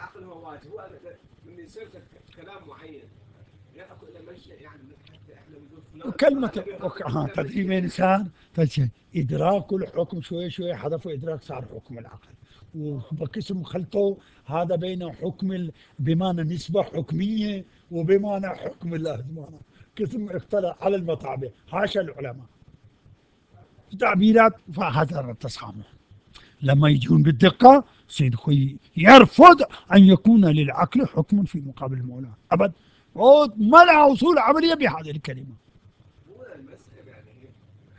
العقل هو واجب، هو من يصير كلام معين يعقل إلى مجلس، يعني حتى إحنا بنقول وكلمة فلان تدري مجتهد. بين إنسان تجي إدراك الحكم شوي شوي حذفوا إدراك صار حكم العقل، وبقسم خلطوا هذا بين حكم بمعنى نسبة حكمية وبمعنى حكم الأزمانة، قسم اختلف على المطابع. حاشا العلماء تعبيرات فهذا التسامح لما يجون بالدقة سيد خوي يرفض أن يكون للعقل حكم في مقابل المولى أبد، ما لها أصول عملية بهذه الكلمة. مو المسألة يعني هي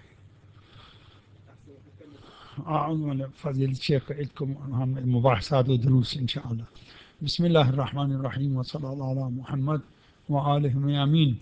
أحسن تكمل. أعوذ فضيلة الشيخ لكم المباحثات ودروس إن شاء الله. بسم الله الرحمن الرحيم وصلى الله على محمد وآله الميامين.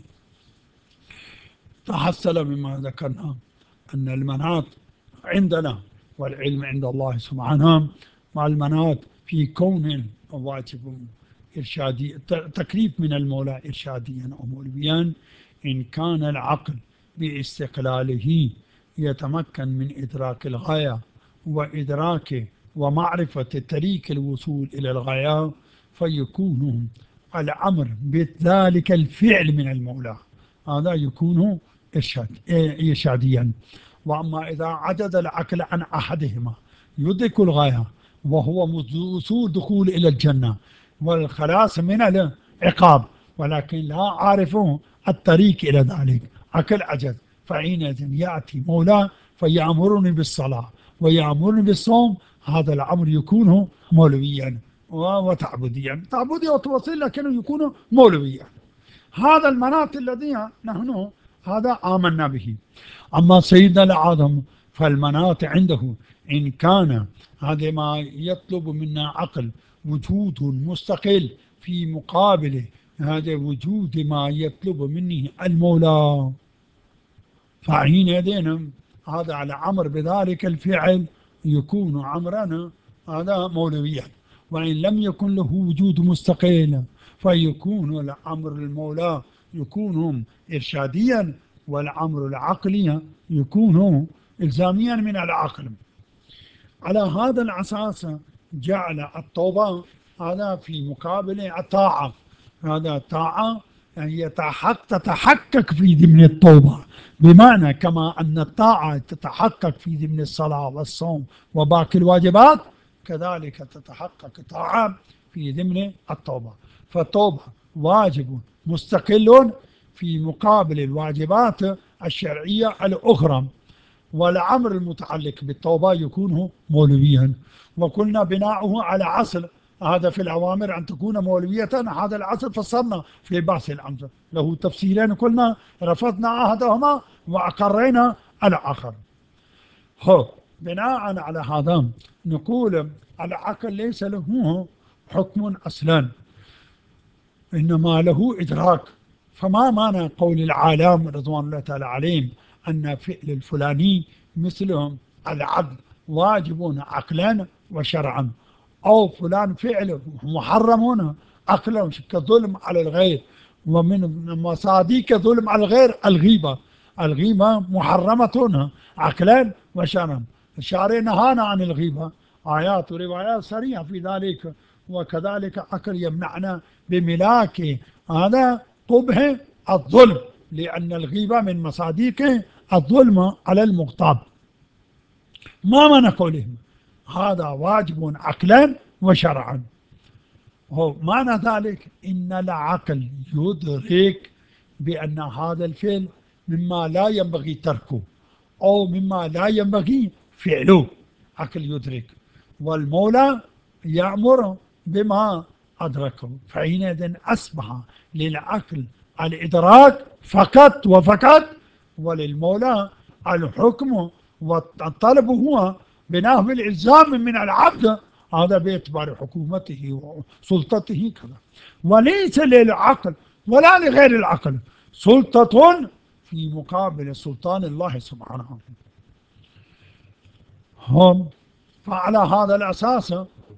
تحصل مما ذكرنا أن المناط عندنا والعلم عند الله سبحانه، مع المناط في كون واجب إرشادي تكليف من المولى إرشاديا أو مولويا، إن كان العقل باستقلاله يتمكن من إدراك الغاية وإدراك ومعرفة طريق الوصول إلى الغاية، فيكون الأمر بذلك الفعل من المولى، هذا يكون إرشاديا. وأما إذا عجز العقل عن أحدهما يدرك الغاية وهو وصول دخول إلى الجنة والخلاص من العقاب، ولكن لا عارف الطريق إلى ذلك، عقل عجز، فحينئذ يأتي مولاه فيأمرني بالصلاة ويأمرني بالصوم، هذا الأمر يكون مولويا وتعبديا، تعبديا وتوصيل، لكنه يكون مولويا. هذا المناط الذي نحن هذا آمنا به. أما سيدنا العظم فالمناط عنده إن كان هذا ما يطلب منا عقل وجود مستقل في مقابل هذا وجود ما يطلب منه المولى، فحينئذ هذا على أمر بذلك الفعل يكون أمرنا هذا مولويا. وإن لم يكن له وجود مستقل فيكون الأمر المولى يكون إرشاديا، والأمر العقلي يكون إلزاميا من العقل. على هذا الأساس جعل التوبة هذا في مقابل الطاعة، هذا الطاعة هي تتحقق في ضمن التوبة، بمعنى كما أن الطاعة تتحقق في ضمن الصلاة والصوم وباقي الواجبات، كذلك تتحقق الطاعة في ضمن التوبة. فالتوبة واجب مستقل في مقابل الواجبات الشرعية الأخرى، والأمر المتعلق بالتوبة يكون مولويا. وقلنا بناؤه على عصر هذا في الأوامر أن تكون مولوية، هذا العصر فصلنا في بحث الأمر له تفسيرين، قلنا رفضنا أحدهما وأقرينا الآخر. هو بناء على هذا نقول العقل ليس له حكم أصلا، إنما له إدراك. فما معنى قول العالم رضوان الله تعالى عليهم أن فعل الفلاني مثلهم العدل واجب عقلا وشرعا، أو فلان فعله محرم عقلا كظلم على الغير، ومن مصاديق ظلم على الغير الغيبة، الغيبة محرمة عقلا وشرعا. الشارع نهانا عن الغيبة، آيات وروايات صريحة في ذلك، وكذلك عقل يمنعنا بملاك هذا قبح الظلم، لأن الغيبة من مصاديق الظلم على المغتاب. ما معنى قولهم هذا واجب عقلا وشرعا؟ هو معنى ذلك إن العقل يدرك بأن هذا الفعل مما لا ينبغي تركه أو مما لا ينبغي فعله، عقل يدرك، والمولى يأمر بما أدركه، فحينئذ أصبح للعقل الإدراك فقط وفقط، وللمولى الحكم والطلب هو بنحو الإلزام من العبد، هذا باعتبار حكومته وسلطته كذا. وليس للعقل ولا لغير العقل سلطة في مقابل سلطان الله سبحانه. هم فعلى هذا الأساس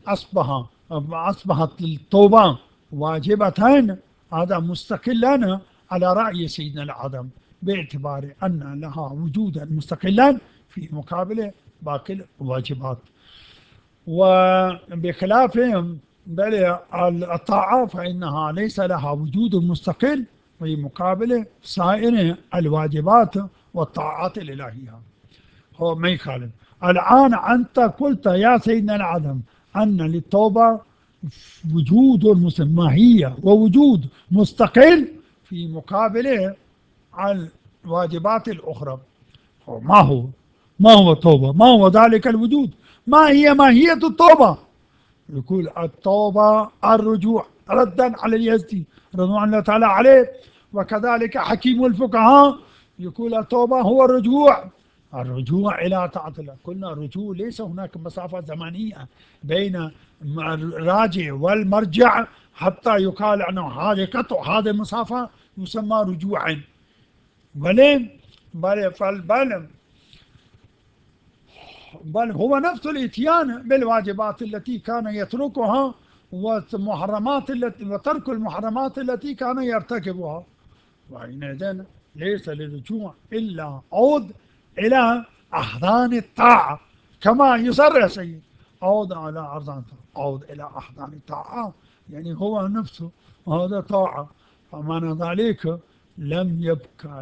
أصبحت التوبة واجبة، هذا مستقلا على رأي سيدنا العظم، باعتبار أن لها وجودا مستقلا في مقابل باقي الواجبات. وبخلافهم بل الطاعة فإنها ليس لها وجود مستقل في مقابل سائر الواجبات والطاعات الإلهية. هو ما يخالف. الآن أنت قلت يا سيدنا العدم أن للتوبة وجود ماهية ووجود مستقل في مقابل الواجبات الأخرى. ما هو التوبة؟ ما هو ذلك الوجود؟ ما هي ماهية التوبة؟ يقول التوبة الرجوع ردا على اليزدي رضوان الله تعالى عليه. وكذلك حكيم الفقهاء يقول التوبة هو الرجوع إلى طاعة الله. قلنا الرجوع ليس هناك مسافة زمنية بين الراجع والمرجع حتى يقال أنه هذا قطع هذه المسافة يسمى رجوعا. بل هو نفس الاتيان بالواجبات التي كان يتركها وترك المحرمات التي كان يرتكبها. وحينئذ ليس للرجوع إلا عود إلى أحضان الطاعة كما يصرح سيد عود إلى أحضان الطاعة، عود إلى أحضان الطاعة يعني هو نفسه هذا طاعة. فمعنى ذلك لم يبقى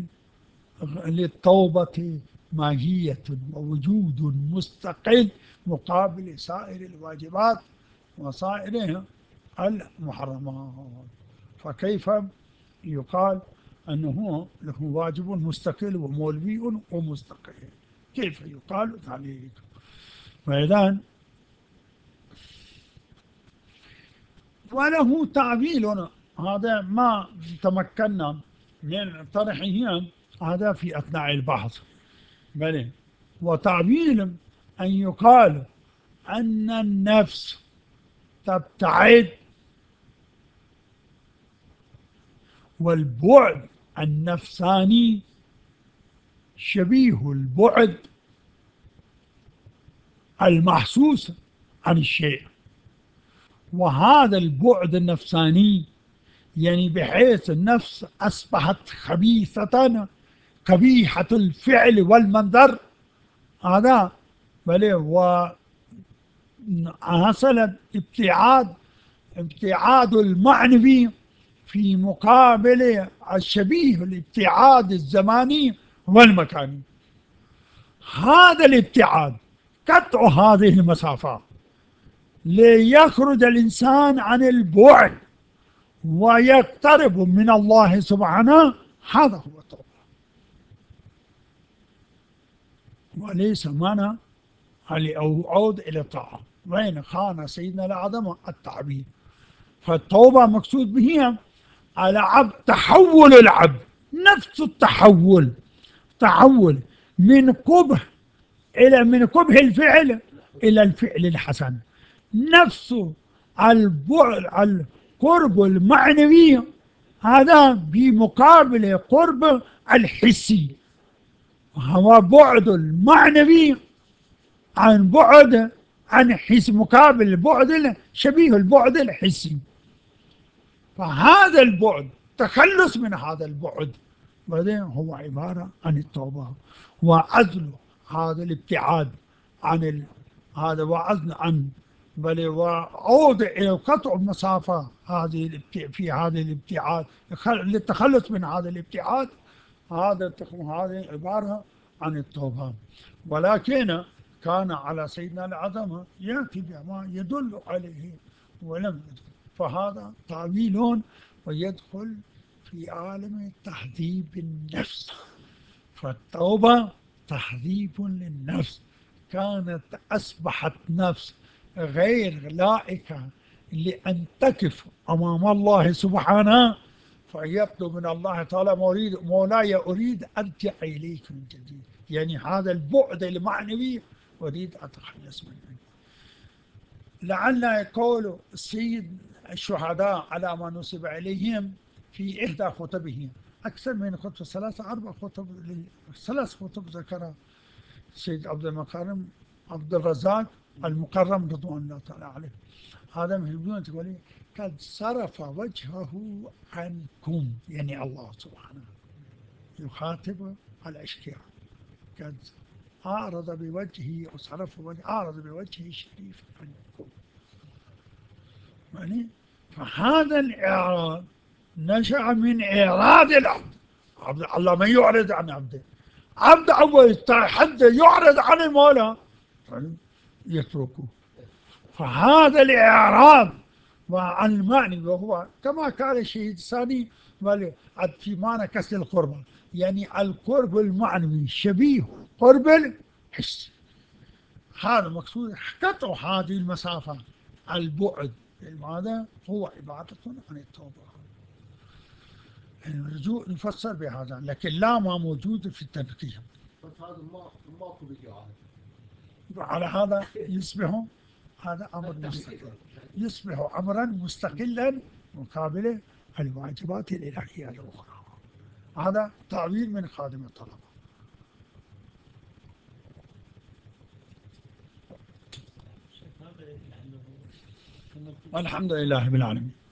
للتوبة ماهية ووجود مستقل مقابل سائر الواجبات وسائر المحرمات. فكيف يقال أنه له واجب مستقل ومولوي ومستقل؟ كيف يقال ذلك؟ فإذا وله تعبيل هذا ما تمكنا من طرحه هذا في أثناء البحث. بل وتعبير أن يقال أن النفس تبتعد والبعد النفساني شبيه البعد المحسوس عن الشيء. وهذا البعد النفساني يعني بحيث النفس أصبحت خبيثة قبيحة الفعل والمنظر هذا بل وحصل ابتعاد المعنوي في مقابل الشبيه الابتعاد الزماني والمكاني. هذا الابتعاد قطع هذه المسافات ليخرج الإنسان عن البعد ويقترب من الله سبحانه. هذا هو التوبة وليس معنى عود إلى الطاعة. وين خان سيدنا الأعظم التعبير. فالتوبة مقصود به على عبد تحول العبد نفس التحول تحول من قبح من قبح الفعل إلى الفعل الحسن. نفس القرب المعنوي هذا بمقابل قرب الحسي. هو بعد المعنوي عن حس مقابل البعد شبيه البعد الحسي. فهذا البعد تخلص من هذا البعد بعدين هو عبارة عن التوبة وعزل هذا الابتعاد عن هذا وعزل عن بل وعود إلى قطع المسافة في هذا الابتعاد للتخلص من هذا الابتعاد. هذه عبارة عن التوبة. ولكن كان على سيدنا العظمة يأتي بما يدل عليه ولم يدل. فهذا تعويل ويدخل في عالم تهذيب النفس. فالتوبة تهذيب للنفس. كانت أصبحت نفس غير لائقة لأن تقف أمام الله سبحانه فيطلب من الله تعالى مولاي أريد أرجع إليك من جديد. يعني هذا البعد المعنوي أريد أتخلص منه. لعل يقول السيد الشهداء على ما نسب إليهم في إحدى خطبه أكثر من خطبة 3-4 خطب 3 خطب ذكرها السيد عبد الرزاق المكرم رضوان الله تعالى عليه. هذا من تقول قد صرف وجهه عنكم يعني الله سبحانه يخاطب الأشقياء. قد أعرض بوجهه الشريف عنكم. يعني فهذا الإعراض نشأ من إعراض العبد. الله ما يعرض عن عبده، عبد أول حد يعرض عن المولى يتركه. فهذا الإعراض عن المعنى، وهو كما قال الشهيد الثاني في معنى كسر القربة، يعني القرب المعنوي شبيه قرب الحس. هذا مقصود قطع هذه المسافة، البعد هذا هو عبادة عن التوبة. الرجوع يفسر بهذا، لكن لا ما موجود في التنقيح. هذا ماكو بدعاء. على هذا يصبح هذا أمر مستقل، يصبح أمرا مستقلا مقابل الواجبات الإلهية الأخرى. هذا تعبير من خادم الطلبة. والحمد لله بالعالمين.